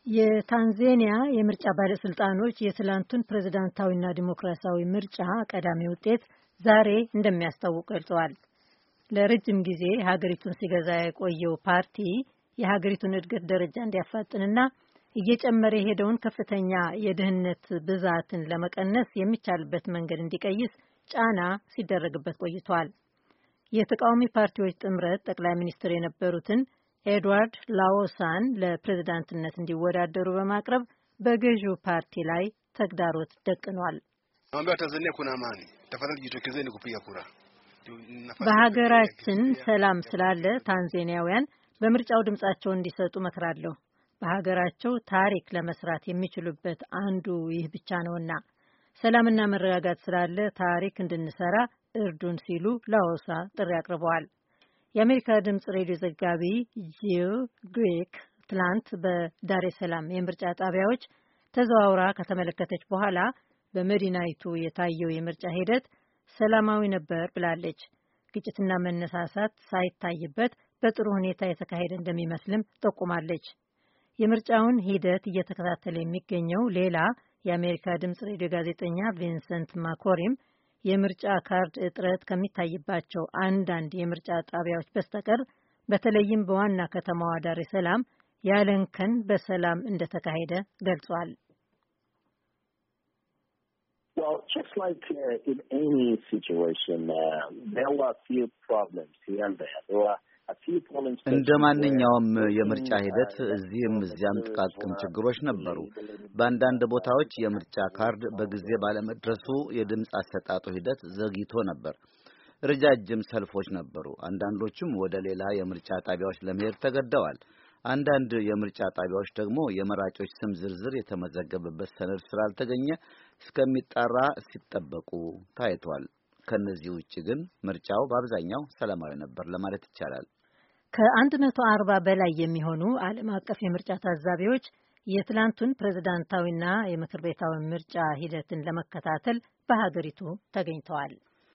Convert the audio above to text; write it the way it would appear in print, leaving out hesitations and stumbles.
የታንዛኒያ የምርጫ ባለስልጣኖች የትላንቱን ፕሬዝዳንታዊና ዲሞክራሲያዊ ምርጫ ቀዳሚ ውጤት ዛሬ እንደሚያስታውቁ ገልጸዋል። ለረጅም ጊዜ ሀገሪቱን ሲገዛ የቆየው ፓርቲ የሀገሪቱን እድገት ደረጃ እንዲያፋጥንና እየጨመረ የሄደውን ከፍተኛ የድህነት ብዛትን ለመቀነስ የሚቻልበት መንገድ እንዲቀይስ ጫና ሲደረግበት ቆይቷል። የተቃዋሚ ፓርቲዎች ጥምረት ጠቅላይ ሚኒስትር የነበሩትን ኤድዋርድ ላዎሳን ለፕሬዝዳንትነት እንዲወዳደሩ በማቅረብ በገዢው ፓርቲ ላይ ተግዳሮት ደቅኗል። በሀገራችን ሰላም ስላለ ታንዛኒያውያን በምርጫው ድምጻቸውን እንዲሰጡ መክራለሁ። በሀገራቸው ታሪክ ለመስራት የሚችሉበት አንዱ ይህ ብቻ ነውና ሰላምና መረጋጋት ስላለ ታሪክ እንድንሰራ እርዱን ሲሉ ላዎሳ ጥሪ አቅርበዋል። የአሜሪካ ድምጽ ሬዲዮ ዘጋቢ ጂል ግሪክ ትላንት በዳሬ ሰላም የምርጫ ጣቢያዎች ተዘዋውራ ከተመለከተች በኋላ በመዲናይቱ የታየው የምርጫ ሂደት ሰላማዊ ነበር ብላለች። ግጭትና መነሳሳት ሳይታይበት በጥሩ ሁኔታ የተካሄደ እንደሚመስልም ጠቁማለች። የምርጫውን ሂደት እየተከታተለ የሚገኘው ሌላ የአሜሪካ ድምጽ ሬዲዮ ጋዜጠኛ ቪንሰንት ማኮሪም የምርጫ ካርድ እጥረት ከሚታይባቸው አንዳንድ የምርጫ ጣቢያዎች በስተቀር በተለይም በዋና ከተማዋ ዳሬ ሰላም ያለንከን በሰላም እንደተካሄደ ገልጿል። Well, just like in any situation, there were a few problems here and there. There were a few problems. እንደ ማንኛውም የምርጫ ሂደት እዚህም እዚያም ጥቃቅን ችግሮች ነበሩ። በአንዳንድ ቦታዎች የምርጫ ካርድ በጊዜ ባለመድረሱ የድምፅ አሰጣጡ ሂደት ዘግይቶ ነበር። ረጃጅም ሰልፎች ነበሩ። አንዳንዶቹም ወደ ሌላ የምርጫ ጣቢያዎች ለመሄድ ተገደዋል። አንዳንድ የምርጫ ጣቢያዎች ደግሞ የመራጮች ስም ዝርዝር የተመዘገበበት ሰነድ ስላልተገኘ እስከሚጣራ ሲጠበቁ ታይቷል። ከነዚህ ውጪ ግን ምርጫው በአብዛኛው ሰላማዊ ነበር ለማለት ይቻላል። ከ140 በላይ የሚሆኑ ዓለም አቀፍ የምርጫ ታዛቢዎች የትላንቱን ፕሬዝዳንታዊና የምክር ቤታዊ ምርጫ ሂደትን ለመከታተል በሀገሪቱ ተገኝተዋል።